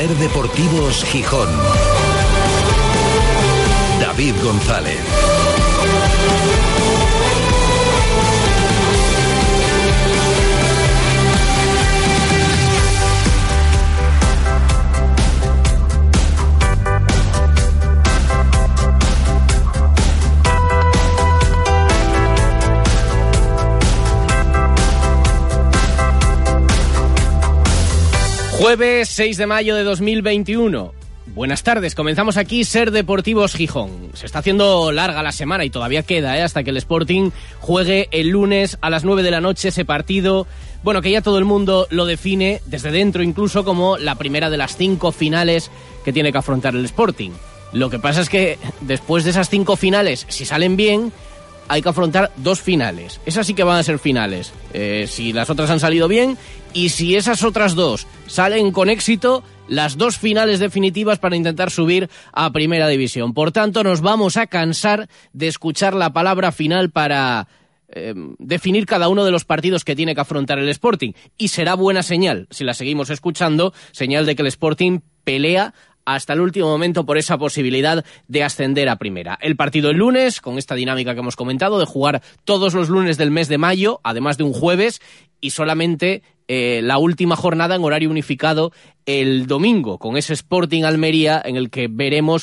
Ser Deportivos Gijón. David González. Jueves 6 de mayo de 2021. Buenas tardes, comenzamos aquí Ser Deportivos Gijón. Se está haciendo larga la semana y todavía queda hasta que el Sporting juegue el lunes a las 9 de la noche ese partido, bueno, que ya todo el mundo lo define, desde dentro incluso, como la primera de las 5 finales que tiene que afrontar el Sporting. Lo que pasa es que después de esas 5 finales, si salen bien, hay que afrontar 2 finales. Esas sí que van a ser finales, si las otras han salido bien, y si esas otras 2 salen con éxito, las 2 finales definitivas para intentar subir a Primera División. Por tanto, nos vamos a cansar de escuchar la palabra final para definir cada uno de los partidos que tiene que afrontar el Sporting. Y será buena señal, si la seguimos escuchando, señal de que el Sporting pelea hasta el último momento por esa posibilidad de ascender a Primera. El partido el lunes, con esta dinámica que hemos comentado, de jugar todos los lunes del mes de mayo, además de un jueves, y solamente la última jornada en horario unificado el domingo, con ese Sporting Almería en el que veremos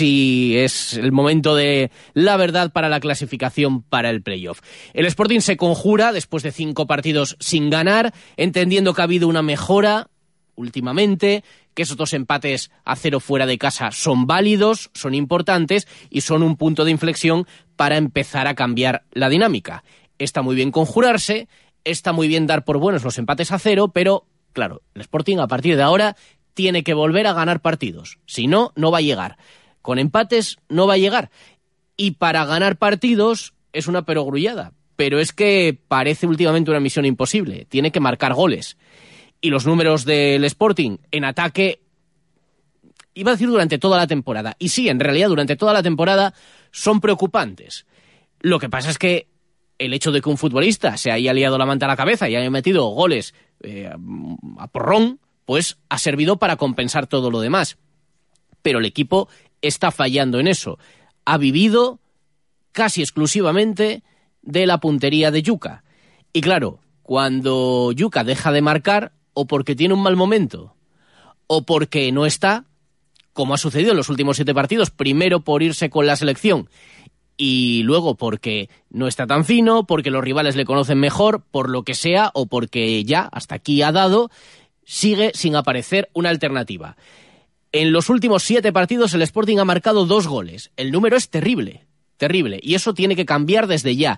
si es el momento de la verdad para la clasificación para el playoff. El Sporting se conjura después de 5 partidos sin ganar, entendiendo que ha habido una mejora últimamente, que esos 2 empates a 0 fuera de casa son válidos, son importantes y son un punto de inflexión para empezar a cambiar la dinámica. Está muy bien conjurarse, está muy bien dar por buenos los empates a 0, pero claro, el Sporting a partir de ahora tiene que volver a ganar partidos. Si no, no va a llegar. Con empates no va a llegar. Y para ganar partidos es una perogrullada. Pero es que parece últimamente una misión imposible. Tiene que marcar goles. Y los números del Sporting en ataque, iba a decir durante toda la temporada. Y sí, en realidad durante toda la temporada son preocupantes. Lo que pasa es que el hecho de que un futbolista se haya liado la manta a la cabeza y haya metido goles a porrón, pues ha servido para compensar todo lo demás. Pero el equipo está fallando en eso. Ha vivido casi exclusivamente de la puntería de Yuka. Y claro, cuando Yuka deja de marcar, o porque tiene un mal momento, o porque no está, como ha sucedido en los últimos 7 partidos, primero por irse con la selección y luego porque no está tan fino, porque los rivales le conocen mejor, por lo que sea, o porque ya hasta aquí ha dado, sigue sin aparecer una alternativa. En los últimos 7 partidos el Sporting ha marcado 2 goles. El número es terrible, terrible, y eso tiene que cambiar desde ya.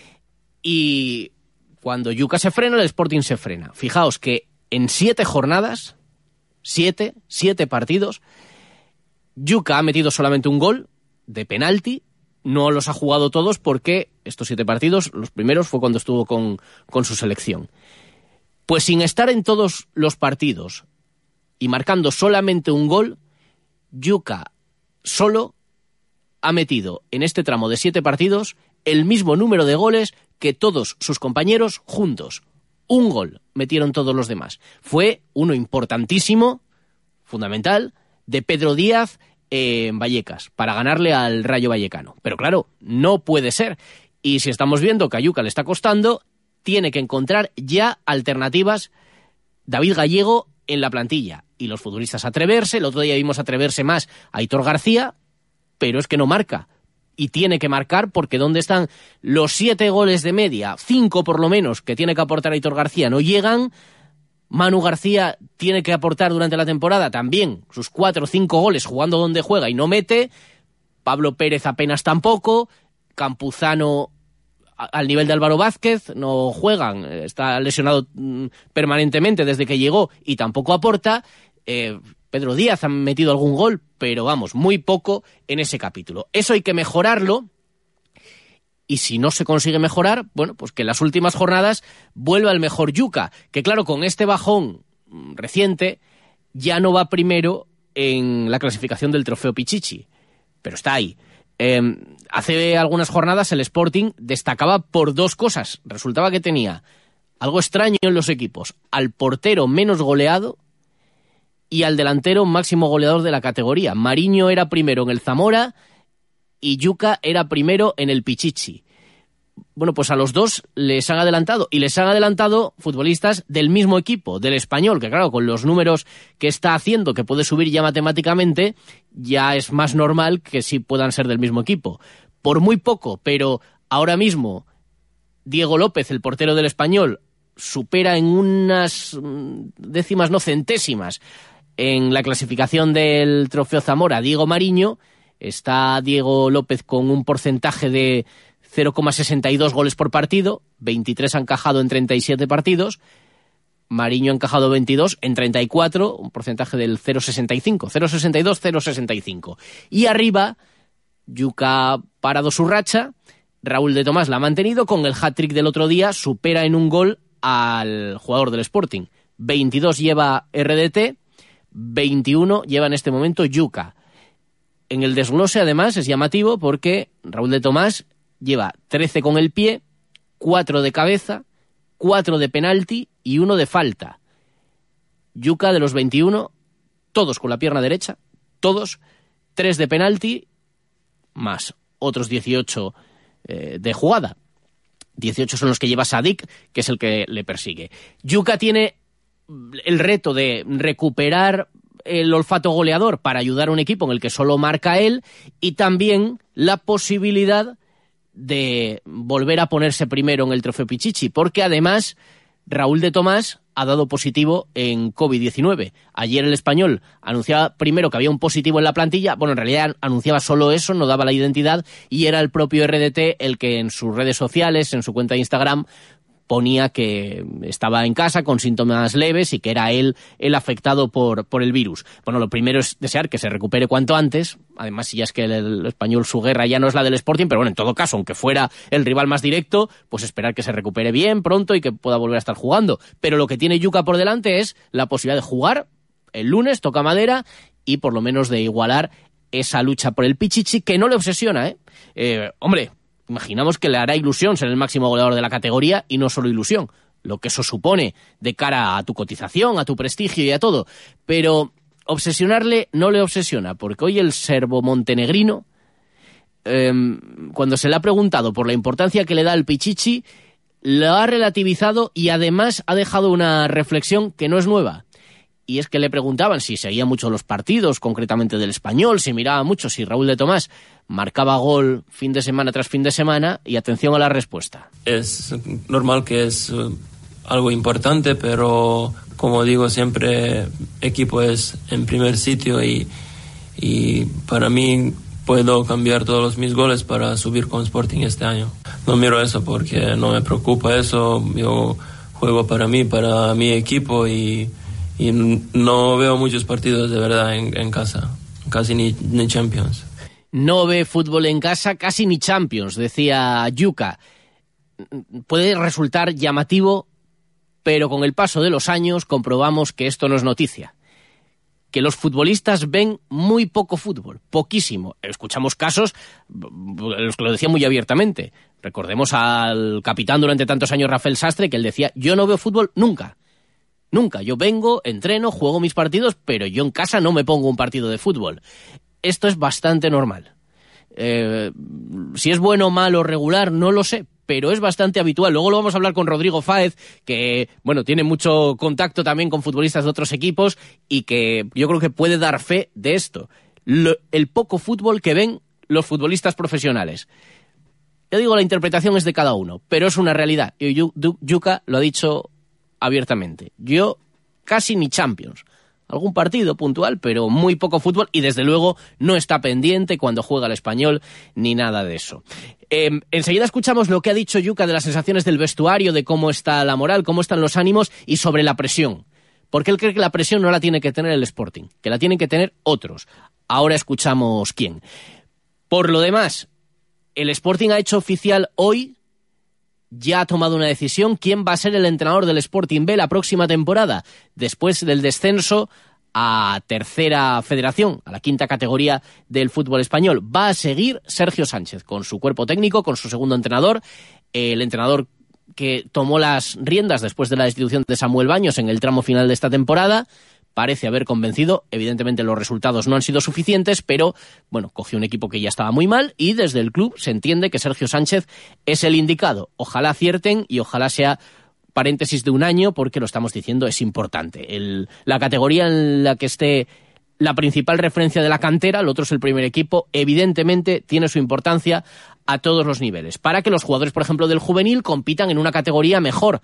Y cuando Yuka se frena, el Sporting se frena. Fijaos que en 7 jornadas, 7 partidos, Yuka ha metido solamente un gol de penalti. No los ha jugado todos porque estos 7 partidos, los primeros fue cuando estuvo con su selección. Pues sin estar en todos los partidos y marcando solamente un gol, Yuka solo ha metido en este tramo de 7 partidos el mismo número de goles que todos sus compañeros juntos. Un gol metieron todos los demás. Fue uno importantísimo, fundamental, de Pedro Díaz en Vallecas, para ganarle al Rayo Vallecano. Pero claro, no puede ser. Y si estamos viendo que a Yuka le está costando, tiene que encontrar ya alternativas David Gallego en la plantilla. Y los futbolistas atreverse. El otro día vimos atreverse más a Aitor García, pero es que no marca. Y tiene que marcar porque ¿dónde están los 7 goles de media? 5 por lo menos que tiene que aportar Aitor García no llegan. Manu García tiene que aportar durante la temporada también sus 4 o 5 goles jugando donde juega y no mete. Pablo Pérez apenas tampoco. Campuzano al nivel de Álvaro Vázquez no juegan. Está lesionado permanentemente desde que llegó y tampoco aporta. Pedro Díaz ha metido algún gol, pero vamos, muy poco en ese capítulo. Eso hay que mejorarlo. Y si no se consigue mejorar, bueno, pues que en las últimas jornadas vuelva el mejor Yuka, que claro, con este bajón reciente ya no va primero en la clasificación del trofeo Pichichi, pero está ahí. Hace algunas jornadas el Sporting destacaba por 2 cosas. Resultaba que tenía algo extraño en los equipos: al portero menos goleado y al delantero máximo goleador de la categoría. Mariño era primero en el Zamora y Yuka era primero en el Pichichi. Bueno, pues a los dos les han adelantado, y les han adelantado futbolistas del mismo equipo, del Español, que claro, con los números que está haciendo, que puede subir ya matemáticamente, ya es más normal que sí puedan ser del mismo equipo. Por muy poco, pero ahora mismo Diego López, el portero del Español, supera en unas décimas, no centésimas, en la clasificación del Trofeo Zamora Diego Mariño. Está Diego López con un porcentaje de 0,62 goles por partido, 23 ha encajado en 37 partidos, Mariño ha encajado 22 en 34, un porcentaje del 0,65, 0,62, 0,65. Y arriba, Yuka ha parado su racha, Raúl de Tomás la ha mantenido, con el hat-trick del otro día supera en un gol al jugador del Sporting. 22 lleva RDT, 21 lleva en este momento Yuka. En el desglose, además, es llamativo porque Raúl de Tomás lleva 13 con el pie, 4 de cabeza, 4 de penalti y 1 de falta. Yuka, de los 21, todos con la pierna derecha, todos, 3 de penalti, más otros 18 de jugada. 18 son los que lleva Sadik, que es el que le persigue. Yuka tiene el reto de recuperar el olfato goleador para ayudar a un equipo en el que solo marca él, y también la posibilidad de volver a ponerse primero en el Trofeo Pichichi, porque además Raúl de Tomás ha dado positivo en COVID-19. Ayer el Español anunciaba primero que había un positivo en la plantilla, bueno, en realidad anunciaba solo eso, no daba la identidad, y era el propio RDT el que en sus redes sociales, en su cuenta de Instagram, ponía que estaba en casa con síntomas leves y que era él el afectado por el virus. Bueno, lo primero es desear que se recupere cuanto antes. Además, si ya es que el Español, su guerra ya no es la del Sporting, pero bueno, en todo caso, aunque fuera el rival más directo, pues esperar que se recupere bien pronto y que pueda volver a estar jugando. Pero lo que tiene Yuka por delante es la posibilidad de jugar el lunes, toca madera, y por lo menos de igualar esa lucha por el Pichichi, que no le obsesiona, hombre, imaginamos que le hará ilusión ser el máximo goleador de la categoría, y no solo ilusión, lo que eso supone de cara a tu cotización, a tu prestigio y a todo. Pero obsesionarle no le obsesiona, porque hoy el serbo-montenegrino, cuando se le ha preguntado por la importancia que le da al Pichichi, lo ha relativizado y además ha dejado una reflexión que no es nueva. Y es que le preguntaban si seguía mucho los partidos, concretamente del Español, si miraba mucho, si Raúl de Tomás marcaba gol fin de semana tras fin de semana, y atención a la respuesta. Es normal que es algo importante, pero como digo siempre, equipo es en primer sitio, y para mí puedo cambiar todos mis goles para subir con Sporting este año. No miro eso porque no me preocupa eso, yo juego para mí, para mi equipo, y no veo muchos partidos de verdad en casa, casi ni Champions. No ve fútbol en casa, casi ni Champions, decía Yuka. Puede resultar llamativo, pero con el paso de los años comprobamos que esto no es noticia. Que los futbolistas ven muy poco fútbol, poquísimo. Escuchamos casos, los que lo decían muy abiertamente. Recordemos al capitán durante tantos años, Rafael Sastre, que él decía: yo no veo fútbol nunca. Nunca. Yo vengo, entreno, juego mis partidos, pero yo en casa no me pongo un partido de fútbol. Esto es bastante normal. Si es bueno, malo, regular, no lo sé, pero es bastante habitual. Luego lo vamos a hablar con Rodrigo Fáez, que bueno, tiene mucho contacto también con futbolistas de otros equipos y que yo creo que puede dar fe de esto. El poco fútbol que ven los futbolistas profesionales. Yo digo, la interpretación es de cada uno, pero es una realidad. Y Yuka lo ha dicho abiertamente. Yo casi ni Champions. Algún partido puntual, pero muy poco fútbol, y desde luego no está pendiente cuando juega el Español ni nada de eso. Enseguida escuchamos lo que ha dicho Yuka de las sensaciones del vestuario, de cómo está la moral, cómo están los ánimos y sobre la presión. Porque él cree que la presión no la tiene que tener el Sporting, que la tienen que tener otros. Ahora escuchamos quién. Por lo demás, el Sporting ha hecho oficial hoy, ya ha tomado una decisión, quién va a ser el entrenador del Sporting B la próxima temporada, después del descenso a tercera federación, a la quinta categoría del fútbol español. Va a seguir Sergio Sánchez con su cuerpo técnico, con su segundo entrenador, el entrenador que tomó las riendas después de la destitución de Samuel Baños en el tramo final de esta temporada, parece haber convencido. Evidentemente los resultados no han sido suficientes, pero bueno, cogió un equipo que ya estaba muy mal y desde el club se entiende que Sergio Sánchez es el indicado. Ojalá acierten y ojalá sea paréntesis de un año, porque lo estamos diciendo, es importante. La categoría en la que esté la principal referencia de la cantera, el otro es el primer equipo, evidentemente tiene su importancia a todos los niveles, para que los jugadores, por ejemplo, del juvenil compitan en una categoría mejor.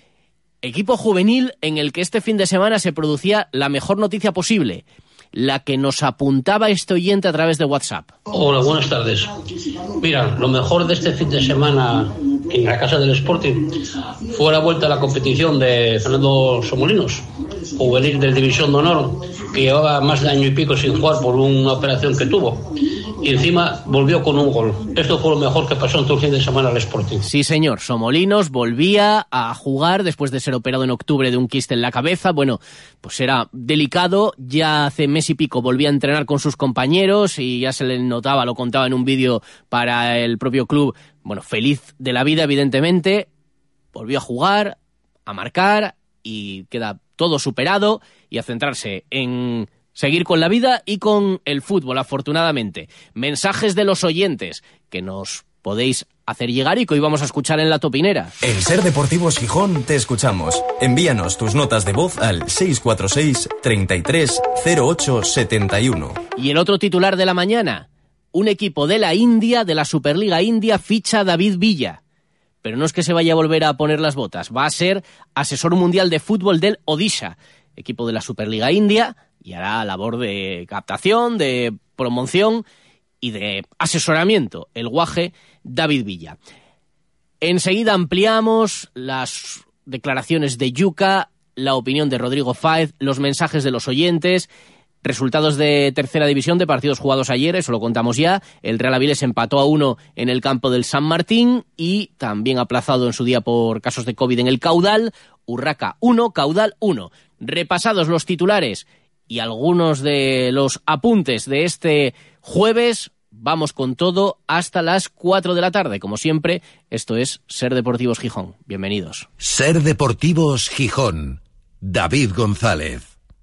Equipo juvenil en el que este fin de semana se producía la mejor noticia posible, la que nos apuntaba este oyente a través de WhatsApp. Hola, buenas tardes. Mira, lo mejor de este fin de semana en la casa del Sporting fue la vuelta a la competición de Fernando Somolinos, juvenil de División de Honor, que llevaba más de año y pico sin jugar por una operación que tuvo. Y encima volvió con un gol. Esto fue lo mejor que pasó en todo el fin de semana al Sporting. Sí, señor. Somolinos volvía a jugar después de ser operado en octubre de un quiste en la cabeza. Bueno, pues era delicado. Ya hace mes y pico volvía a entrenar con sus compañeros y ya se le notaba, lo contaba en un vídeo para el propio club. Bueno, feliz de la vida, evidentemente. Volvió a jugar, a marcar y queda todo superado y a centrarse en seguir con la vida y con el fútbol, afortunadamente. Mensajes de los oyentes que nos podéis hacer llegar y que hoy vamos a escuchar en La Topinera. En Ser Deportivos Gijón te escuchamos. Envíanos tus notas de voz al 646 33 08 71. Y el otro titular de la mañana: un equipo de la India, de la Superliga India, ficha a David Villa. Pero no es que se vaya a volver a poner las botas, va a ser asesor mundial de fútbol del Odisha, equipo de la Superliga India, y hará labor de captación, de promoción y de asesoramiento, el guaje David Villa. Enseguida ampliamos las declaraciones de Yuka, la opinión de Rodrigo Fáez, los mensajes de los oyentes, resultados de tercera división de partidos jugados ayer, eso lo contamos ya. El Real Avilés empató a 1 en el campo del San Martín y también aplazado en su día por casos de COVID en el Caudal. Urraca 1, Caudal 1. Repasados los titulares y algunos de los apuntes de este jueves, vamos con todo hasta las 4 de la tarde. Como siempre, esto es Ser Deportivos Gijón. Bienvenidos. Ser Deportivos Gijón. David González.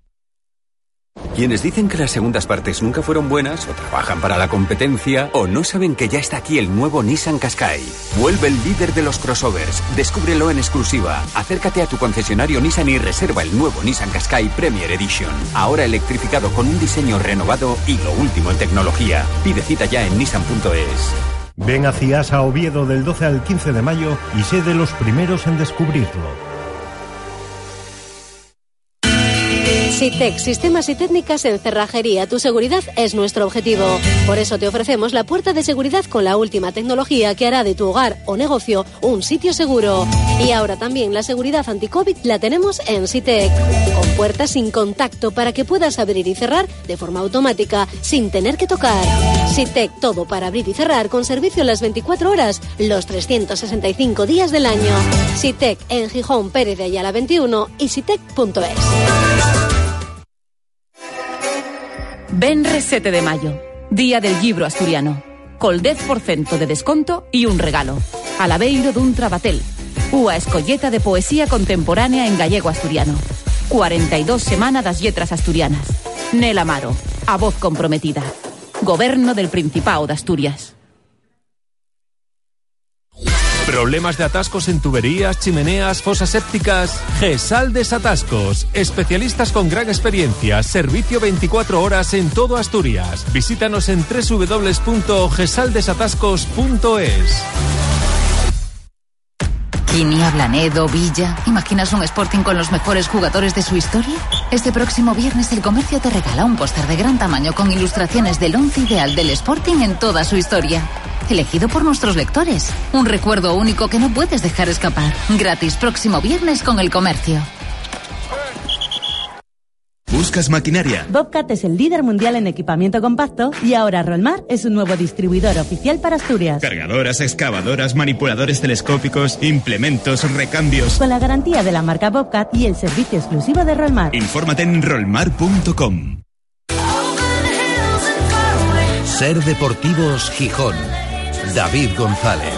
Quienes dicen que las segundas partes nunca fueron buenas, o trabajan para la competencia, o no saben que ya está aquí el nuevo Nissan Qashqai. Vuelve el líder de los crossovers. Descúbrelo en exclusiva. Acércate a tu concesionario Nissan y reserva el nuevo Nissan Qashqai Premier Edition. Ahora electrificado con un diseño renovado y lo último en tecnología. Pide cita ya en nissan.es. Ven a CIAS a Oviedo del 12 al 15 de mayo y sé de los primeros en descubrirlo. SITEC, Sistemas y Técnicas en Cerrajería. Tu seguridad es nuestro objetivo. Por eso te ofrecemos la puerta de seguridad con la última tecnología que hará de tu hogar o negocio un sitio seguro. Y ahora también la seguridad anti-COVID la tenemos en SITEC. Con puertas sin contacto para que puedas abrir y cerrar de forma automática sin tener que tocar. SITEC, todo para abrir y cerrar con servicio las 24 horas, los 365 días del año. SITEC en Gijón, Pérez de Ayala 21 y sitec.es. Venres 7 de mayo, Día del Libro Asturiano. Col 10% de desconto y un regalo. Alabeiro dun Trabatel, unha escolleta de poesía contemporánea en gallego asturiano. 42 semanas das letras asturianas. Nel Amaro, a voz comprometida. Goberno del Principado de Asturias. ¿Problemas de atascos en tuberías, chimeneas, fosas sépticas? GESAL Desatascos. Especialistas con gran experiencia. Servicio 24 horas en todo Asturias. Visítanos en www.gesaldesatascos.es. Quini, Blanedo, Villa. ¿Imaginas un Sporting con los mejores jugadores de su historia? Este próximo viernes el Comercio te regala un póster de gran tamaño con ilustraciones del once ideal del Sporting en toda su historia. Elegido por nuestros lectores. Un recuerdo único que no puedes dejar escapar. Gratis próximo viernes con el Comercio. ¿Buscas maquinaria? Bobcat es el líder mundial en equipamiento compacto y ahora Rollmar es un nuevo distribuidor oficial para Asturias. Cargadoras, excavadoras, manipuladores telescópicos, implementos, recambios. Con la garantía de la marca Bobcat y el servicio exclusivo de Rollmar. Infórmate en rollmar.com. Ser Deportivos Gijón. David González.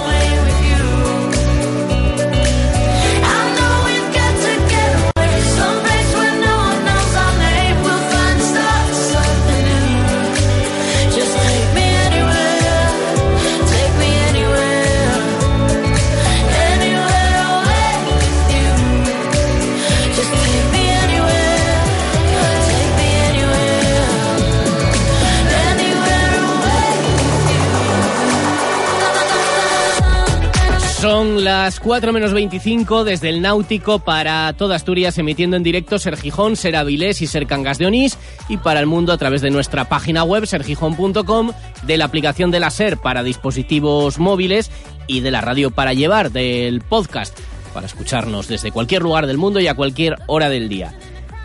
Son las 4 menos 25 desde el Náutico para toda Asturias, emitiendo en directo Ser Gijón, Ser Avilés y Ser Cangas de Onís, y para el mundo a través de nuestra página web sergijón.com, de la aplicación de la Ser para dispositivos móviles y de la radio para llevar, del podcast para escucharnos desde cualquier lugar del mundo y a cualquier hora del día.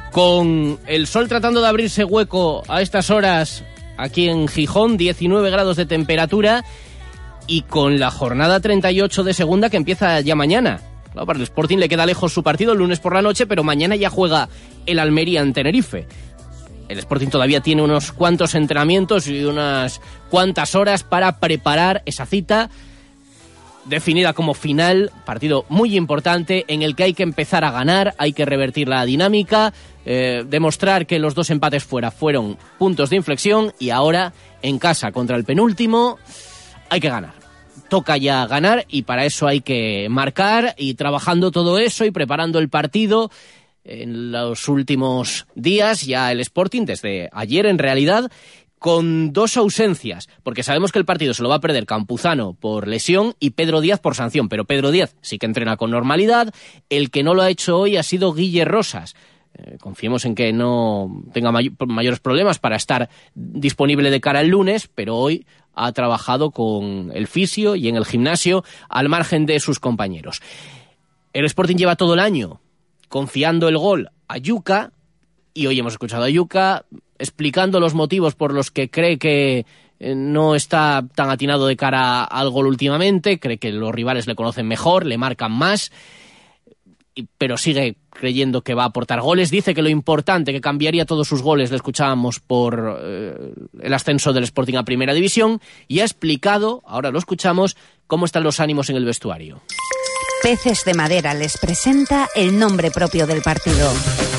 Con el sol tratando de abrirse hueco a estas horas aquí en Gijón, 19 grados de temperatura, y con la jornada 38 de segunda que empieza ya mañana. Claro, para el Sporting le queda lejos su partido el lunes por la noche, pero mañana ya juega el Almería en Tenerife. El Sporting todavía tiene unos cuantos entrenamientos y unas cuantas horas para preparar esa cita definida como final, partido muy importante en el que hay que empezar a ganar, hay que revertir la dinámica, demostrar que los 2 empates fuera fueron puntos de inflexión, y ahora en casa contra el penúltimo hay que ganar. Toca ya ganar, y para eso hay que marcar, y trabajando todo eso y preparando el partido. En los últimos días ya el Sporting, desde ayer en realidad, con 2 ausencias, porque sabemos que el partido se lo va a perder Campuzano por lesión y Pedro Díaz por sanción, pero Pedro Díaz sí que entrena con normalidad. El que no lo ha hecho hoy ha sido Guille Rosas. Confiemos en que no tenga mayores problemas para estar disponible de cara al lunes, pero hoy ha trabajado con el fisio y en el gimnasio al margen de sus compañeros. El Sporting lleva todo el año confiando el gol a Yuka, y hoy hemos escuchado a Yuka explicando los motivos por los que cree que no está tan atinado de cara al gol últimamente, cree que los rivales le conocen mejor, le marcan más, pero sigue creyendo que va a aportar goles. Dice que lo importante, que cambiaría todos sus goles, le escuchábamos por el ascenso del Sporting a Primera División, y ha explicado, ahora lo escuchamos, cómo están los ánimos en el vestuario. Peces de Madera les presenta el nombre propio del partido.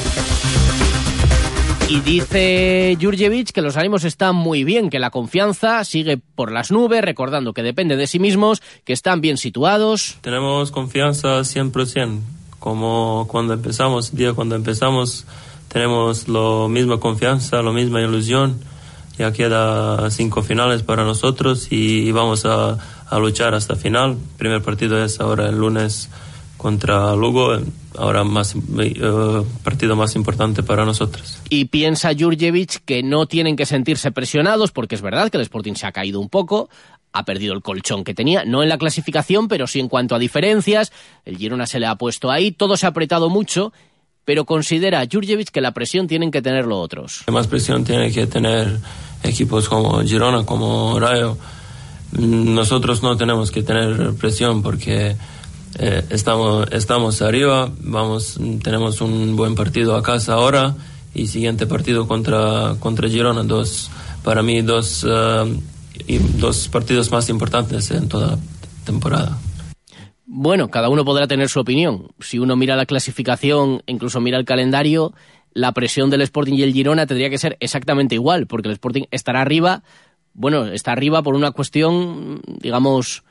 Y dice Jurjevic que los ánimos están muy bien, que la confianza sigue por las nubes, recordando que depende de sí mismos, que están bien situados. Tenemos confianza 100%, como cuando empezamos, tenemos la misma confianza, la misma ilusión. Ya queda 5 finales para nosotros y vamos a luchar hasta final. El primer partido es ahora el lunes contra Lugo, ahora partido más importante para nosotros. Y piensa Jurjevic que no tienen que sentirse presionados, porque es verdad que el Sporting se ha caído un poco, ha perdido el colchón que tenía, no en la clasificación, pero sí en cuanto a diferencias. El Girona se le ha puesto ahí, todo se ha apretado mucho, pero considera Jurjevic que la presión tienen que tenerlo otros. Más presión tienen que tener equipos como Girona, como Rayo. Nosotros no tenemos que tener presión porque estamos arriba, tenemos un buen partido a casa ahora, y siguiente partido contra Girona, para mí dos partidos más importantes en toda la temporada. Bueno, cada uno podrá tener su opinión. Si uno mira la clasificación, incluso mira el calendario, la presión del Sporting y el Girona tendría que ser exactamente igual, porque el Sporting estará arriba. Bueno, está arriba por una cuestión, digamos,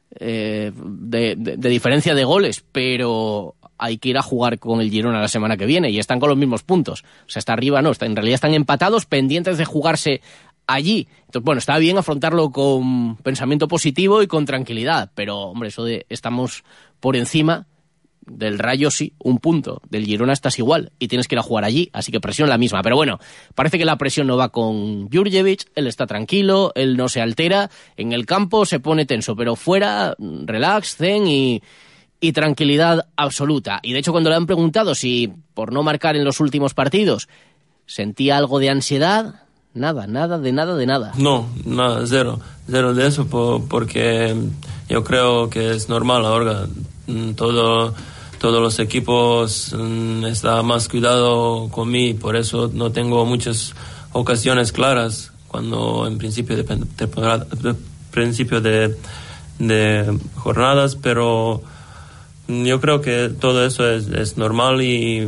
de diferencia de goles, pero hay que ir a jugar con el Girona la semana que viene y están con los mismos puntos. O sea, está arriba, no, en realidad están empatados, pendientes de jugarse allí. Entonces, bueno, está bien afrontarlo con pensamiento positivo y con tranquilidad, pero, hombre, eso de estamos por encima del Rayo, sí, 1 punto. Del Girona estás igual y tienes que ir a jugar allí, así que presión la misma. Pero bueno, parece que la presión no va con Jurjevic, él está tranquilo, él no se altera, en el campo se pone tenso, pero fuera, relax, zen y tranquilidad absoluta. Y de hecho, cuando le han preguntado si por no marcar en los últimos partidos sentía algo de ansiedad, nada. No, nada, cero de eso, porque yo creo que es normal ahora. Todos los equipos están más cuidado con mí, por eso no tengo muchas ocasiones claras cuando en principio de jornadas, pero yo creo que todo eso es normal y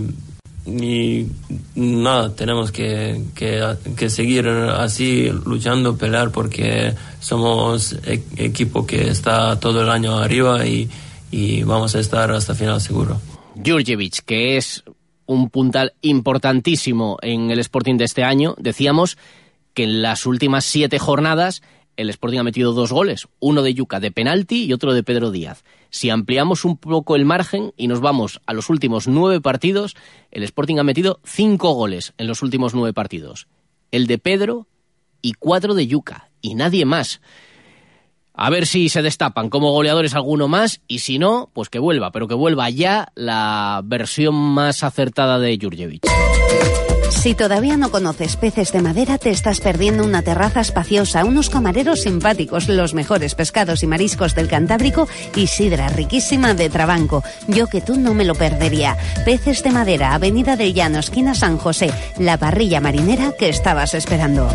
nada, tenemos que seguir así luchando, pelear, porque somos equipo que está todo el año arriba y vamos a estar hasta final seguro. Jurjevic, que es un puntal importantísimo en el Sporting de este año, decíamos que en las últimas 7 jornadas el Sporting ha metido 2 goles, uno de Yuka de penalti y otro de Pedro Díaz. Si ampliamos un poco el margen y nos vamos a los últimos 9 partidos, el Sporting ha metido 5 goles en los últimos 9 partidos. El de Pedro y 4 de Yuka, y nadie más. A ver si se destapan como goleadores alguno más, y si no, pues que vuelva, pero que vuelva ya la versión más acertada de Jurjevic. Si todavía no conoces Peces de Madera, te estás perdiendo una terraza espaciosa, unos camareros simpáticos, los mejores pescados y mariscos del Cantábrico y sidra riquísima de Trabanco. Yo que tú no me lo perdería. Peces de Madera, Avenida del Llano, esquina San José, la parrilla marinera que estabas esperando.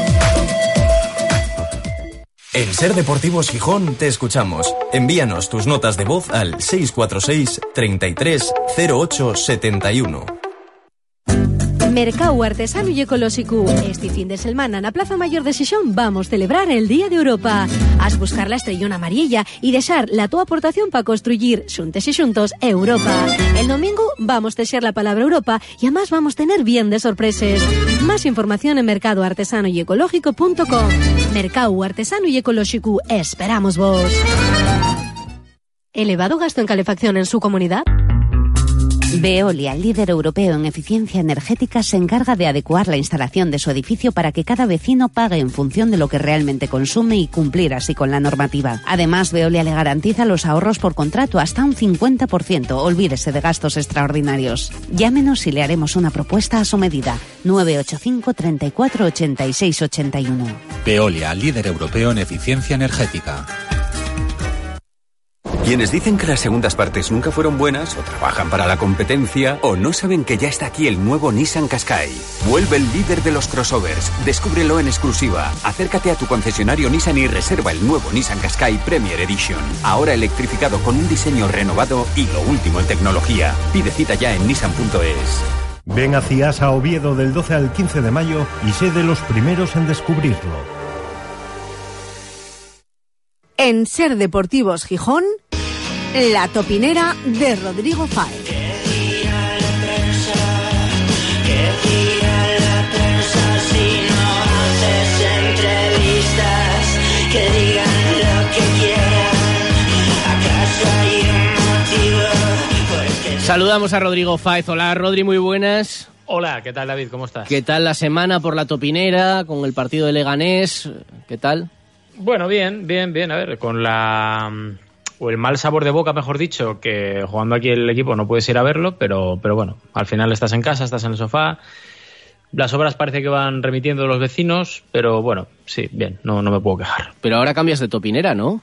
En Ser Deportivos Gijón te escuchamos. Envíanos tus notas de voz al 646 33 08 71. Mercau Artesano y Ecolóxico. Este fin de semana na Plaza Mayor de Xixón vamos celebrar el Día de Europa. Has buscar la estrellona amarilla y deixar la tua aportación para construir xuntes y xuntos Europa. El domingo vamos a texer la palabra Europa y además vamos a tener bien de sorpresas. Más información en mercadoartesanoyecológico.com. Mercau Artesano y Ecolóxico. Esperamos vos. ¿Elevado gasto en calefacción en su comunidad? Veolia, líder europeo en eficiencia energética, se encarga de adecuar la instalación de su edificio para que cada vecino pague en función de lo que realmente consume y cumplir así con la normativa. Además, Veolia le garantiza los ahorros por contrato hasta un 50%. Olvídese de gastos extraordinarios. Llámenos y le haremos una propuesta a su medida. 985 34 86 81. Veolia, líder europeo en eficiencia energética. Quienes dicen que las segundas partes nunca fueron buenas, o trabajan para la competencia, o no saben que ya está aquí el nuevo Nissan Qashqai. Vuelve el líder de los crossovers. Descúbrelo en exclusiva. Acércate a tu concesionario Nissan y reserva el nuevo Nissan Qashqai Premier Edition. Ahora electrificado con un diseño renovado y lo último en tecnología. Pide cita ya en nissan.es. Ven a CIAS a Oviedo del 12 al 15 de mayo y sé de los primeros en descubrirlo. En Ser Deportivos Gijón, La Topinera de Rodrigo Fáez. Saludamos a Rodrigo Fáez. Hola, Rodri, muy buenas. Hola, ¿qué tal, David? ¿Cómo estás? ¿Qué tal la semana por La Topinera, con el partido de Leganés? ¿Qué tal? Bueno, bien. A ver, con o el mal sabor de boca, mejor dicho, que jugando aquí el equipo no puedes ir a verlo, pero bueno, al final estás en casa, estás en el sofá. Las obras parece que van remitiendo los vecinos, pero bueno, sí, bien, no me puedo quejar. Pero ahora cambias de Topinera, ¿no?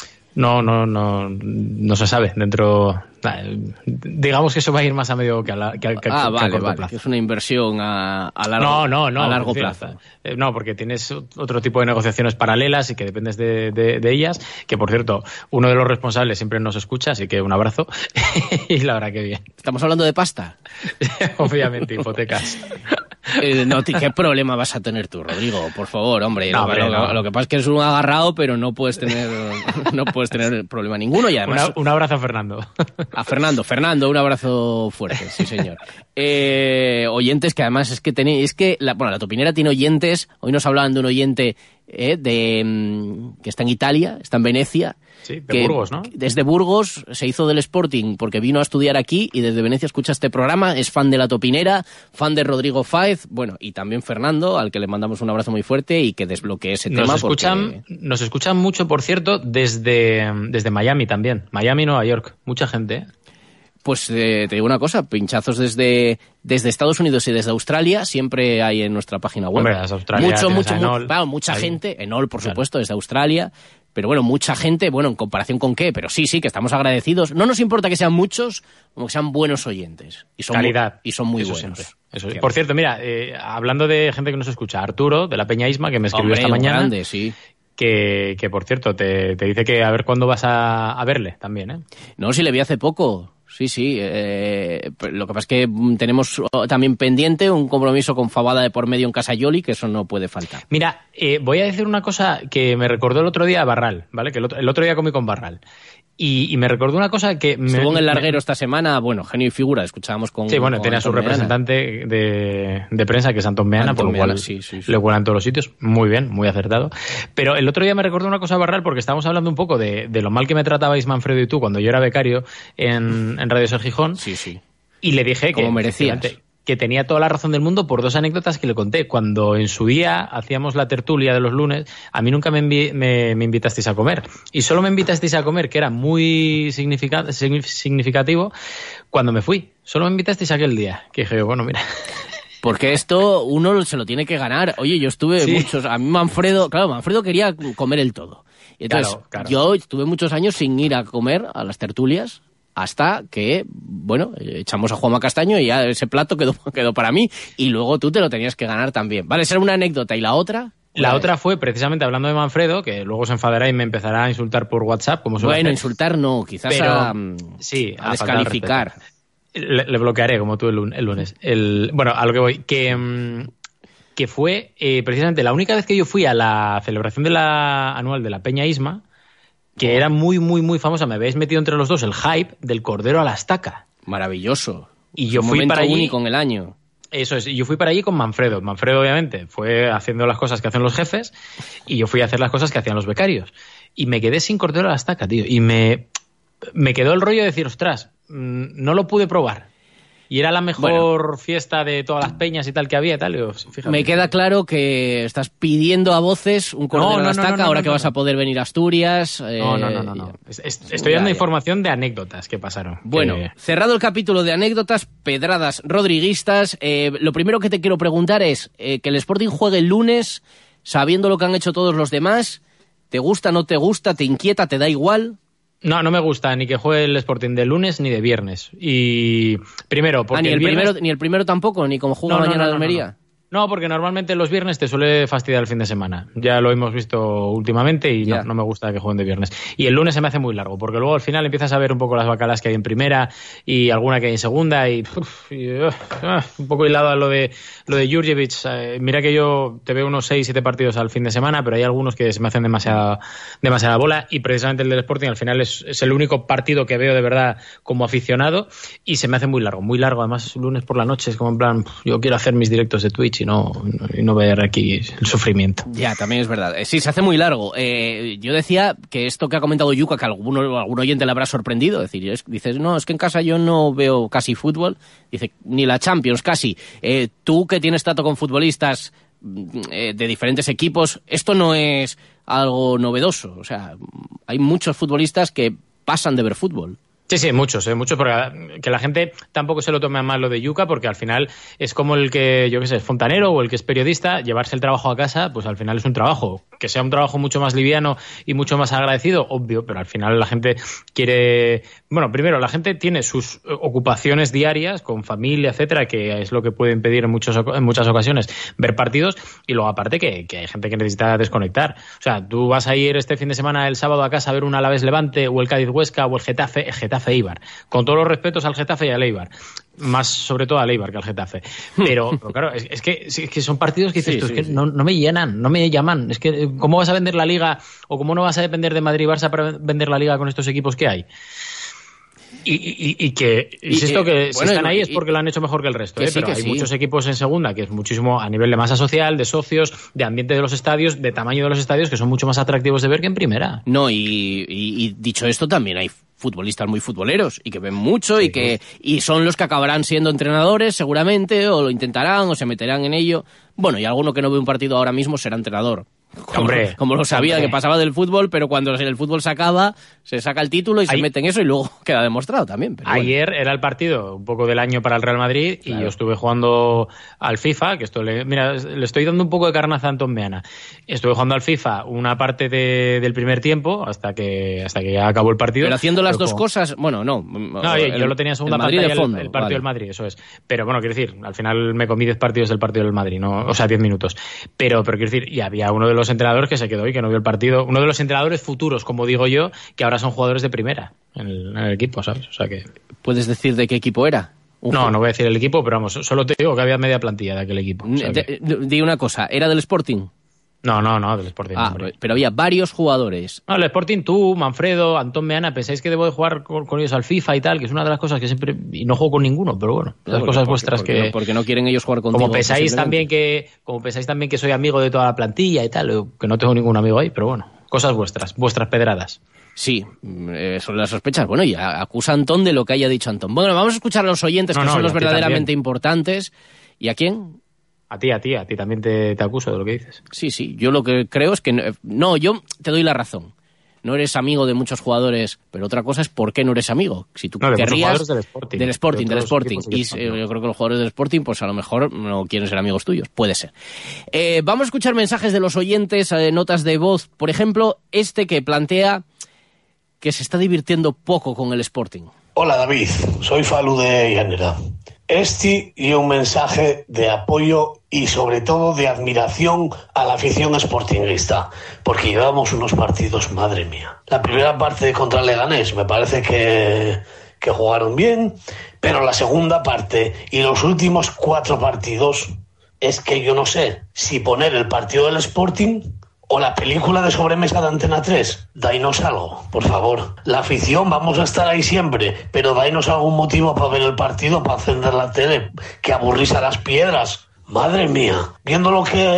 No se sabe. Dentro, digamos que eso va a ir más a medio que a corto plazo. Que es una inversión a largo plazo. No, porque tienes otro tipo de negociaciones paralelas y que dependes de ellas, que por cierto, uno de los responsables siempre nos escucha, así que un abrazo. Y la verdad que bien. ¿Estamos hablando de pasta? Obviamente, hipotecas. No, ¿qué problema vas a tener tú, Rodrigo? Por favor, hombre. Lo que pasa es que eres un agarrado, pero no puedes tener problema ninguno. Y además, un abrazo a Fernando. A Fernando, un abrazo fuerte, sí señor. Oyentes que además la Topinera tiene oyentes. Hoy nos hablaban de un oyente que está en Italia, está en Venecia. Sí, de Burgos, ¿no? Desde Burgos se hizo del Sporting porque vino a estudiar aquí y desde Venecia escucha este programa, es fan de La Topinera, fan de Rodrigo Fáez, bueno, y también Fernando, al que le mandamos un abrazo muy fuerte y que desbloquee ese tema. Nos escuchan mucho, por cierto, desde Miami también. Miami, Nueva York. Mucha gente, ¿eh? Pues te digo una cosa, pinchazos desde Estados Unidos y desde Australia siempre hay en nuestra página web. Hombre, desde Australia, mucha gente, Enol, por supuesto, desde Australia, pero bueno, mucha gente, bueno, ¿en comparación con qué? Pero sí, que estamos agradecidos. No nos importa que sean muchos, como que sean buenos oyentes. Y son calidad. Y son muy buenos. Siempre. Eso. Por cierto, mira, hablando de gente que nos escucha, Arturo, de la Peña Isma, que me escribió esta mañana. Grande, sí. Que por cierto, te dice que a ver cuándo vas a verle también, ¿eh? No, sí, le vi hace poco. Sí. Lo que pasa es que tenemos también pendiente un compromiso con Fabada de por medio en Casa Yoli, que eso no puede faltar. Mira, voy a decir una cosa que me recordó el otro día a Barral, ¿vale? Que el otro día comí con Barral. Y me recordó una cosa que... Estuvo en el larguero esta semana, bueno, genio y figura, escuchábamos con... Sí, bueno, tenía su representante de prensa, que es Antón Meana, por lo cual le cuelan todos los sitios. Muy bien, muy acertado. Pero el otro día me recordó una cosa, Barral, porque estábamos hablando un poco de lo mal que me tratabais Manfredo y tú cuando yo era becario en Radio Ser Gijón. Sí. Y le dije como merecías, que tenía toda la razón del mundo por 2 anécdotas que le conté. Cuando en su día hacíamos la tertulia de los lunes, a mí nunca me invitasteis a comer. Y solo me invitasteis a comer, que era muy significativo, cuando me fui. Solo me invitasteis aquel día. Que dije, bueno, mira... Porque esto uno se lo tiene que ganar. Oye, yo estuve muchos... A mí Manfredo quería comer el todo. Y entonces, claro. Yo estuve muchos años sin ir a comer a las tertulias, hasta que, bueno, echamos a Juanma Castaño y ya ese plato quedó para mí, y luego tú te lo tenías que ganar también. Vale, esa era una anécdota. ¿Y la otra? La otra fue precisamente hablando de Manfredo, que luego se enfadará y me empezará a insultar por WhatsApp, como suele hacer. Insultar no, quizás pero, a descalificar. Le bloquearé, como tú el lunes. Bueno, a lo que voy, que fue precisamente la única vez que yo fui a la celebración anual de la Peña Isma, que era muy, muy, muy famosa. Me habéis metido entre los dos el hype del Cordero a la Estaca. Maravilloso. Y yo fui para allí único en el año. Eso es, yo fui para allí con Manfredo. Manfredo, obviamente, fue haciendo las cosas que hacen los jefes y yo fui a hacer las cosas que hacían los becarios. Y me quedé sin Cordero a la Estaca, tío. Y me quedó el rollo de decir, ostras, no lo pude probar. Y era la mejor fiesta de todas las peñas y tal que había y tal. Y, fíjate. Me queda claro que estás pidiendo a voces un Cordero a la Estaca ahora que vas a poder venir a Asturias. No. Estoy dando información de anécdotas que pasaron. Bueno, cerrado el capítulo de anécdotas, pedradas rodriguistas, lo primero que te quiero preguntar es que el Sporting juegue el lunes sabiendo lo que han hecho todos los demás. ¿Te gusta, no te gusta, te inquieta, te da igual? No me gusta ni que juegue el Sporting de lunes ni de viernes. Y primero, porque ni el primero tampoco, ni como juega mañana de Almería. No, porque normalmente los viernes te suele fastidiar el fin de semana. Ya lo hemos visto últimamente y no me gusta que jueguen de viernes. Y el lunes se me hace muy largo, porque luego al final empiezas a ver un poco las bacalas que hay en primera y alguna que hay en segunda y un poco hilado a lo de Jurjevic. Mira que yo te veo unos 6-7 partidos al fin de semana, pero hay algunos que se me hacen demasiada bola, y precisamente el del Sporting al final es el único partido que veo de verdad como aficionado y se me hace muy largo. Además, lunes por la noche es como en plan, yo quiero hacer mis directos de Twitch y no ver aquí el sufrimiento. Ya, también es verdad. Sí, se hace muy largo. Yo decía que esto que ha comentado Yuka, que algún oyente le habrá sorprendido, es decir, dices, no, es que en casa yo no veo casi fútbol, dice, ni la Champions casi. Tú que tienes trato con futbolistas de diferentes equipos, esto no es algo novedoso. O sea, hay muchos futbolistas que pasan de ver fútbol. Sí, muchos, porque que la gente tampoco se lo tome a mal lo de Yuka, porque al final es como el que, yo qué sé, es fontanero o el que es periodista, llevarse el trabajo a casa, pues al final es un trabajo. Que sea un trabajo mucho más liviano y mucho más agradecido, obvio, pero al final la gente quiere... Bueno, primero, la gente tiene sus ocupaciones diarias con familia, etcétera, que es lo que puede impedir en muchas ocasiones ver partidos, y luego aparte que hay gente que necesita desconectar. O sea, tú vas a ir este fin de semana, el sábado, a casa a ver un Alavés Levante o el Cádiz Huesca o el Getafe Eibar, con todos los respetos al Getafe y al Eibar, más sobre todo al Eibar que al Getafe, pero claro, es que son partidos que dices tú, es que no me llenan, no me llaman, es que ¿cómo vas a vender la Liga o cómo no vas a depender de Madrid y Barça para vender la Liga con estos equipos que hay? Y que, insisto, que si están ahí es porque lo han hecho mejor que el resto, pero hay muchos equipos en segunda que es muchísimo a nivel de masa social, de socios, de ambiente de los estadios, de tamaño de los estadios, que son mucho más atractivos de ver que en primera. No, y dicho esto, también hay futbolistas muy futboleros y que ven mucho y son los que acabarán siendo entrenadores seguramente, o lo intentarán o se meterán en ello. Bueno, y alguno que no ve un partido ahora mismo será entrenador. Como lo sabía, que pasaba del fútbol, pero cuando el fútbol se acaba, se saca el título y se mete en eso y luego queda demostrado también. Pero ayer era el partido un poco del año para el Real Madrid, claro. Y yo estuve jugando al FIFA, que le estoy dando un poco de carnaza a Antón Meana. Estuve jugando al FIFA una parte del primer tiempo hasta que ya acabó el partido. Pero haciendo las dos cosas, bueno, no. Yo lo tenía en segunda pantalla, el partido del Madrid, eso es. Pero bueno, quiero decir, al final me comí 10 partidos del partido del Madrid, o sea, 10 minutos. Pero quiero decir, y había uno de los entrenadores que se quedó y que no vio el partido, uno de los entrenadores futuros, como digo yo, que ahora son jugadores de primera en el equipo, ¿sabes? O sea que... ¿Puedes decir de qué equipo era? No voy a decir el equipo, pero vamos, solo te digo que había media plantilla de aquel equipo. Di una cosa, ¿era del Sporting? No, del Sporting. Pero había varios jugadores. No, el Sporting, tú, Manfredo, Antón Meana, pensáis que debo de jugar con ellos al FIFA y tal, que es una de las cosas que siempre... Y no juego con ninguno, pero bueno, las cosas vuestras que... Porque no quieren ellos jugar contigo. Como pensáis también que soy amigo de toda la plantilla y tal, que no tengo ningún amigo ahí, pero bueno, cosas vuestras pedradas. Sí, son las sospechas. Bueno, y acusa a Antón de lo que haya dicho Antón. Bueno, vamos a escuchar a los oyentes, que son los verdaderamente importantes. ¿Y a quién? A ti también te acuso de lo que dices. Sí, yo lo que creo es que... No, yo te doy la razón. No eres amigo de muchos jugadores, pero otra cosa es por qué no eres amigo. Si tú querrías... Del Sporting. Y yo creo que los jugadores del Sporting, pues a lo mejor no quieren ser amigos tuyos. Puede ser. Vamos a escuchar mensajes de los oyentes, notas de voz. Por ejemplo, que plantea que se está divirtiendo poco con el Sporting. Hola David, soy Falu de Llanera. Y un mensaje de apoyo y sobre todo de admiración a la afición sportinguista, porque llevamos unos partidos, madre mía. La primera parte contra el Leganés me parece que jugaron bien, pero la segunda parte y los últimos 4 partidos es que yo no sé si poner el partido del Sporting o la película de sobremesa de Antena 3. Dainos algo, por favor. La afición, vamos a estar ahí siempre, pero dainos algún motivo para ver el partido, para encender la tele, que aburrís a las piedras. Madre mía, viendo a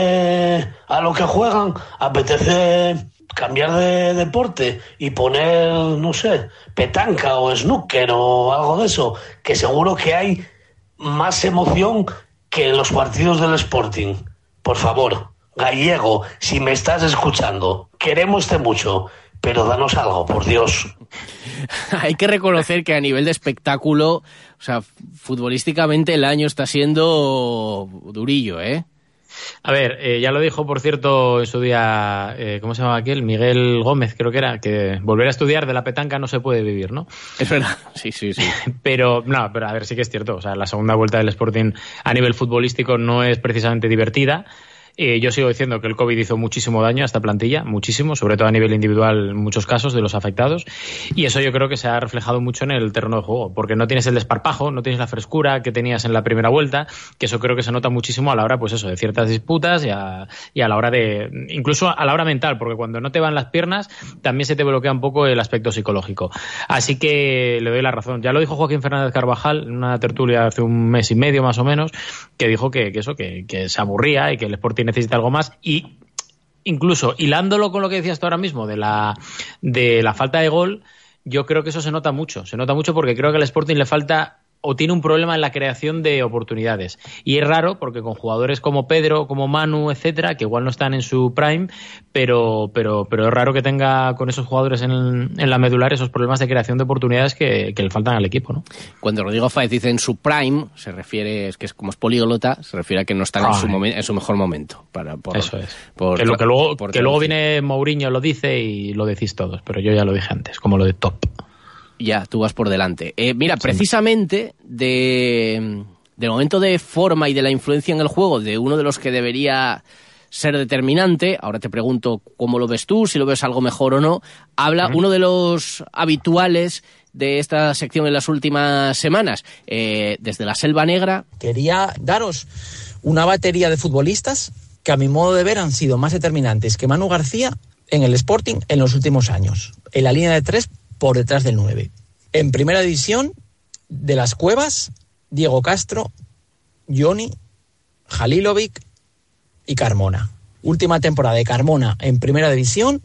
lo que juegan, apetece cambiar de deporte y poner, no sé, petanca o snooker o algo de eso, que seguro que hay más emoción que en los partidos del Sporting. Por favor. Gallego, si me estás escuchando, queremos mucho, pero danos algo, por Dios. Hay que reconocer que a nivel de espectáculo, o sea, futbolísticamente el año está siendo durillo, ¿eh? A ver, ya lo dijo, por cierto, en su día, ¿cómo se llamaba aquel? Miguel Gómez, creo que era, que volver a estudiar de la petanca no se puede vivir, ¿no? Es verdad, sí. pero a ver, sí que es cierto, o sea, la segunda vuelta del Sporting a nivel futbolístico no es precisamente divertida. Yo sigo diciendo que el COVID hizo muchísimo daño a esta plantilla, muchísimo, sobre todo a nivel individual en muchos casos de los afectados, y eso yo creo que se ha reflejado mucho en el terreno de juego, porque no tienes el desparpajo, no tienes la frescura que tenías en la primera vuelta, que eso creo que se nota muchísimo a la hora, pues eso, de ciertas disputas y a la hora de, incluso a la hora mental, porque cuando no te van las piernas también se te bloquea un poco el aspecto psicológico. Así que le doy la razón. Ya lo dijo Joaquín Fernández Carvajal en una tertulia hace un mes y medio más o menos, que dijo que se aburría y que el Sporting necesita algo más, y incluso hilándolo con lo que decías tú ahora mismo de la falta de gol, yo creo que eso se nota mucho porque creo que al Sporting le falta o tiene un problema en la creación de oportunidades, y es raro porque con jugadores como Pedro, como Manu, etcétera, que igual no están en su prime, pero es raro que tenga con esos jugadores en la medular esos problemas de creación de oportunidades que le faltan al equipo, ¿no? Cuando Rodrigo Fáez dice en su prime, se refiere, es que es como es políglota, se refiere a que no están en su mejor momento. Eso es. Que luego viene Mourinho, lo dice y lo decís todos, pero yo ya lo dije antes, como lo de top. Ya, tú vas por delante. Mira, precisamente del momento de forma y de la influencia en el juego de uno de los que debería ser determinante, ahora te pregunto cómo lo ves tú, si lo ves algo mejor o no, habla uno de los habituales de esta sección en las últimas semanas, desde la Selva Negra. Quería daros una batería de futbolistas que a mi modo de ver han sido más determinantes que Manu García en el Sporting en los últimos años, en la línea de 3 por detrás del 9. En primera división, de las Cuevas, Diego Castro, Johnny, Halilovic y Carmona. Última temporada de Carmona en primera división,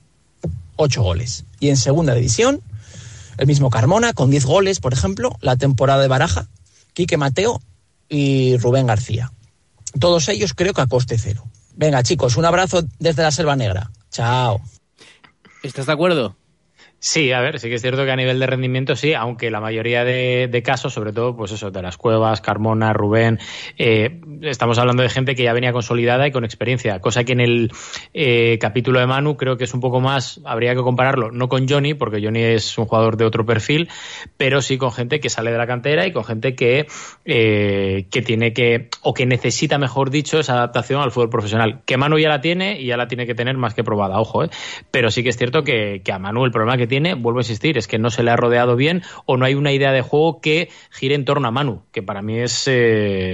8 goles. Y en segunda división, el mismo Carmona, con 10 goles, por ejemplo, la temporada de Baraja, Quique Mateo y Rubén García. Todos ellos creo que a coste cero. Venga, chicos, un abrazo desde la Selva Negra. Chao. ¿Estás de acuerdo? Sí, a ver, sí que es cierto que a nivel de rendimiento sí, aunque la mayoría de casos, sobre todo, pues eso, de las Cuevas, Carmona, Rubén, estamos hablando de gente que ya venía consolidada y con experiencia, cosa que en el capítulo de Manu creo que es un poco más, habría que compararlo, no con Johnny, porque Johnny es un jugador de otro perfil, pero sí con gente que sale de la cantera y con gente que tiene que, o que necesita, mejor dicho, esa adaptación al fútbol profesional, que Manu ya la tiene y ya la tiene que tener más que probada, ojo, pero sí que es cierto que a Manu el problema que tiene, vuelvo a insistir, es que no se le ha rodeado bien o no hay una idea de juego que gire en torno a Manu, que para mí es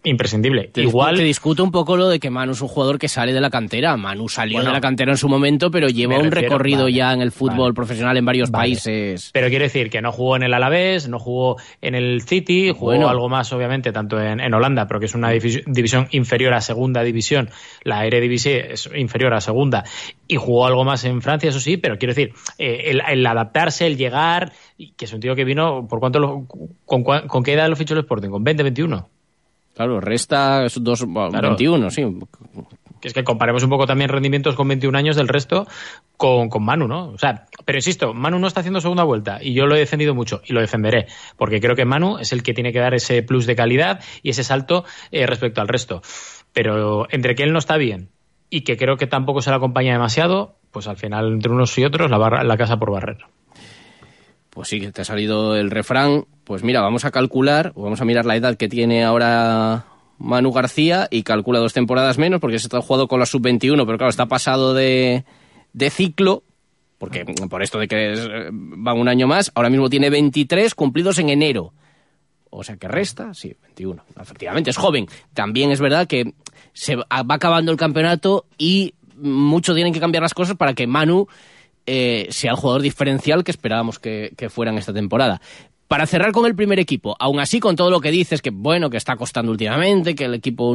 imprescindible. Te discuto un poco lo de que Manu es un jugador que sale de la cantera. Manu salió de la cantera en su momento, pero lleva un recorrido ya en el fútbol profesional en varios países. Pero quiero decir que no jugó en el Alavés, no jugó en el City, jugó algo más, obviamente, tanto en Holanda, pero que es una división inferior a segunda división. La Eredivisie es inferior a segunda. Y jugó algo más en Francia, eso sí, pero quiero decir, el adaptarse, el llegar, que es un tío que vino, ¿con qué edad lo fichó el Sporting? ¿Con 20, 21? Claro, resta 21, sí. Que es que comparemos un poco también rendimientos con 21 años del resto con Manu, ¿no? O sea, pero insisto, Manu no está haciendo segunda vuelta y yo lo he defendido mucho y lo defenderé, porque creo que Manu es el que tiene que dar ese plus de calidad y ese salto respecto al resto. Pero entre que él no está bien y que creo que tampoco se le acompaña demasiado, pues al final entre unos y otros la casa por barrer. Pues sí, te ha salido el refrán. Pues mira, vamos a mirar la edad que tiene ahora Manu García y calcula 2 temporadas menos porque se está jugando con la sub-21, pero claro, está pasado de ciclo, porque por esto de que va un año más, ahora mismo tiene 23 cumplidos en enero. O sea que resta, sí, 21. Efectivamente, es joven. También es verdad que se va acabando el campeonato y mucho tienen que cambiar las cosas para que Manu sea el jugador diferencial que esperábamos que fuera en esta temporada. Para cerrar con el primer equipo, aún así con todo lo que dices, que bueno, que está costando últimamente, que el equipo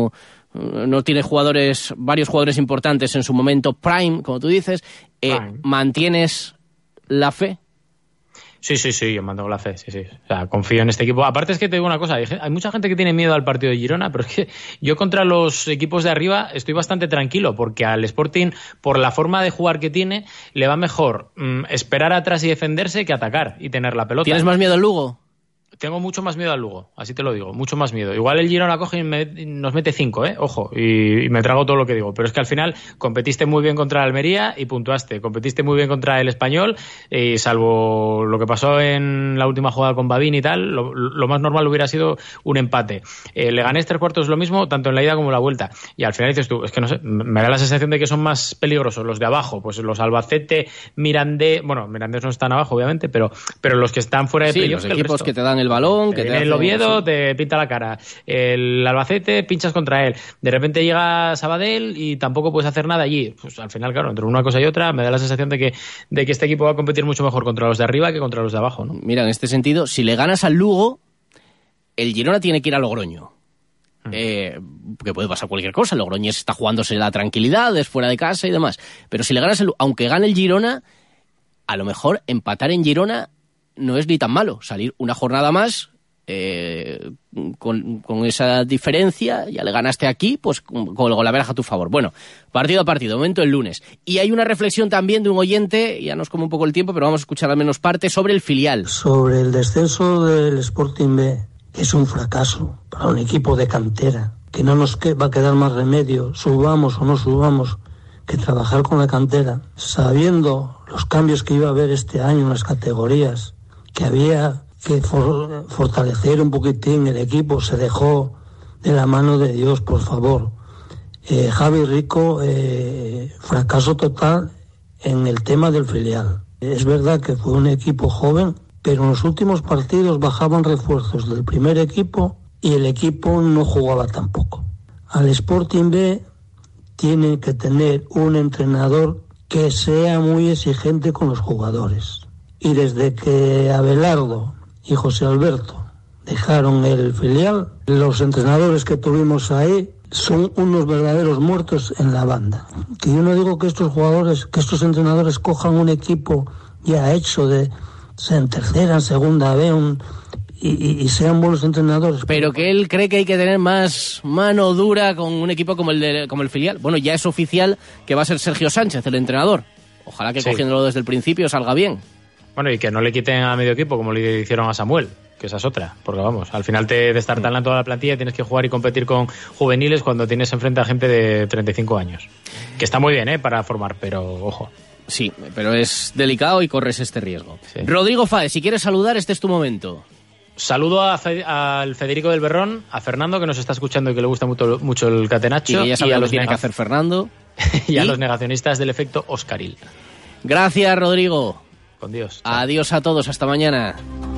no tiene varios jugadores importantes en su momento prime, como tú dices, ¿mantienes la fe? Sí, yo mantengo la fe, sí. O sea, confío en este equipo. Aparte es que te digo una cosa, hay mucha gente que tiene miedo al partido de Girona, pero es que yo contra los equipos de arriba estoy bastante tranquilo, porque al Sporting, por la forma de jugar que tiene, le va mejor esperar atrás y defenderse que atacar y tener la pelota. ¿Tienes más miedo al Lugo? Tengo mucho más miedo al Lugo, así te lo digo, mucho más miedo. Igual el Girona coge y nos mete 5, ojo, y me trago todo lo que digo. Pero es que al final competiste muy bien contra el Almería y puntuaste. Competiste muy bien contra el Español y salvo lo que pasó en la última jugada con Babín y tal, lo más normal hubiera sido un empate. Leganés 3 cuartos lo mismo, tanto en la ida como en la vuelta. Y al final dices tú, es que no sé, me da la sensación de que son más peligrosos los de abajo, pues los Albacete, Mirandés, bueno, Mirandés no están abajo obviamente, pero los que están fuera de playoff, los equipos que te dan el balón, que el Oviedo te pinta la cara, el Albacete pinchas contra él, de repente llega Sabadell y tampoco puedes hacer nada allí. Pues al final, claro, entre una cosa y otra me da la sensación de que este equipo va a competir mucho mejor contra los de arriba que contra los de abajo, ¿no? Mira, en este sentido, si le ganas al Lugo, el Girona tiene que ir a Logroño. Que puede pasar cualquier cosa. Logroñés está jugándose la tranquilidad, es fuera de casa y demás. Pero si le ganas aunque gane el Girona, a lo mejor empatar en Girona no es ni tan malo. Salir una jornada más con esa diferencia, ya le ganaste aquí, pues con el golaveraje a tu favor. Bueno, partido a partido, momento el lunes. Y hay una reflexión también de un oyente, ya nos come un poco el tiempo, pero vamos a escuchar al menos parte, sobre el filial. Sobre el descenso del Sporting B, que es un fracaso para un equipo de cantera, que no nos va a quedar más remedio, subamos o no subamos, que trabajar con la cantera, sabiendo los cambios que iba a haber este año en las categorías, que había que fortalecer un poquitín el equipo, se dejó de la mano de Dios, por favor. Javi Rico, fracaso total en el tema del filial. Es verdad que fue un equipo joven, pero en los últimos partidos bajaban refuerzos del primer equipo y el equipo no jugaba tampoco. Al Sporting B tiene que tener un entrenador que sea muy exigente con los jugadores. Y desde que Abelardo y José Alberto dejaron el filial, los entrenadores que tuvimos ahí son unos verdaderos muertos en la banda. Que yo no digo que estos entrenadores cojan un equipo ya hecho en tercera, en segunda B, y sean buenos entrenadores. Pero que él cree que hay que tener más mano dura con un equipo como el filial. Bueno, ya es oficial que va a ser Sergio Sánchez el entrenador. Ojalá que cogiéndolo desde el principio salga bien. Bueno, y que no le quiten a medio equipo como le hicieron a Samuel, que esa es otra, porque vamos, al final te destartalan toda la plantilla, tienes que jugar y competir con juveniles cuando tienes enfrente a gente de 35 años. Que está muy bien, para formar, pero ojo. Sí, pero es delicado y corres este riesgo. Sí. Rodrigo Fáez, si quieres saludar, este es tu momento. Saludo al Federico del Berrón, a Fernando, que nos está escuchando y que le gusta mucho el catenacho. Y que ya sabe lo que tiene que hacer Fernando. y a los negacionistas del efecto Oscaril. Gracias, Rodrigo. Con Dios. Chao. Adiós a todos, hasta mañana.